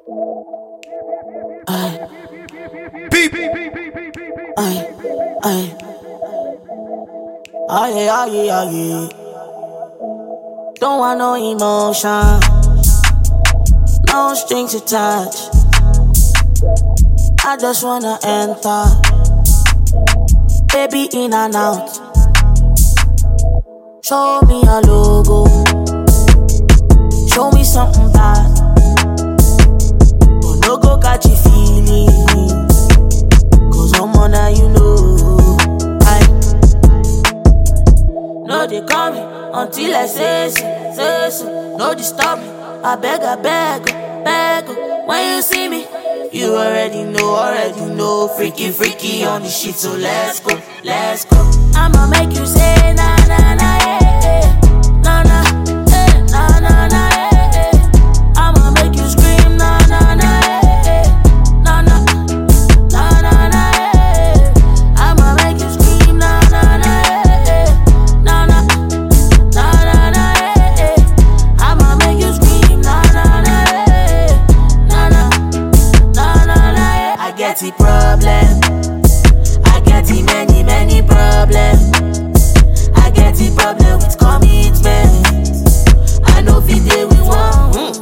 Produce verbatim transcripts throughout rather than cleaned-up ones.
Aye. Beep. Aye. Aye. Aye, aye, aye. Don't want no emotion, no strings attached. I just wanna enter, baby in and out. Show me a logo, show me something bad, but no go catch you feeling, cause I'm on that you know. I no they call me until I say so, say so. No disturb me, I beg, I beg, beg. When you see me, you already know, already know. Freaky, freaky on the shit, so let's go, let's go. I'ma make you say na na na yeah, yeah. Na na, eh, na na na yeah, yeah. I'ma make you scream na na na yeah, yeah. Na na, na na na yeah. I'ma make you scream na na na yeah, yeah. Na na, na na na yeah. I'ma make you scream na na na yeah. Na na, na na na yeah. I get the problem, I get the many many problems. I get the problem with commitment. I know if they we want.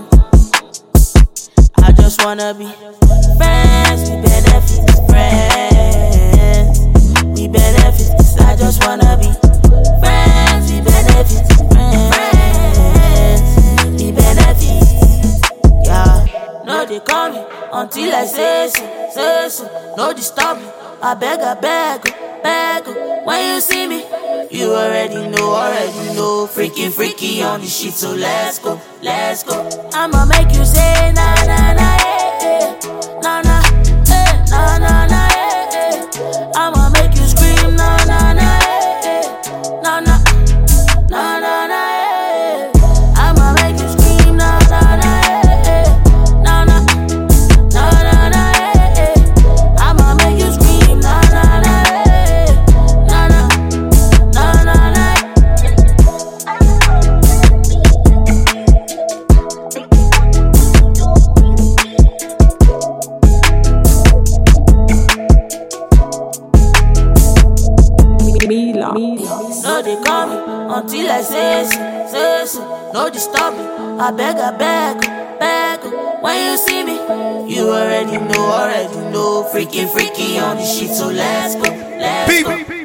I just wanna be friends, we benefit, friends, we benefit. I just wanna be friends, we benefit, friends, we benefit. Yeah, no they call me until I say so, say so. No disturb me, I beg, I beg, beg. When you see me, you already know, already know. Freaky, freaky on the shit, so let's go, let's go. I'ma make you say na na na yeah, yeah. Na na, eh, na na na yeah, yeah. I'ma make you scream na na na yeah, yeah. Na na, na na na yeah. I'ma make you scream na na na yeah, yeah. Na na, na na na yeah. I'ma make you scream na na na yeah. Na na, na na na. Mila. No they call me until I say so, say so. No disturb me, I beg, I beg, beg. When you see me, you already know, already know. Freaky, freaky on the shit, so let's go, let's go.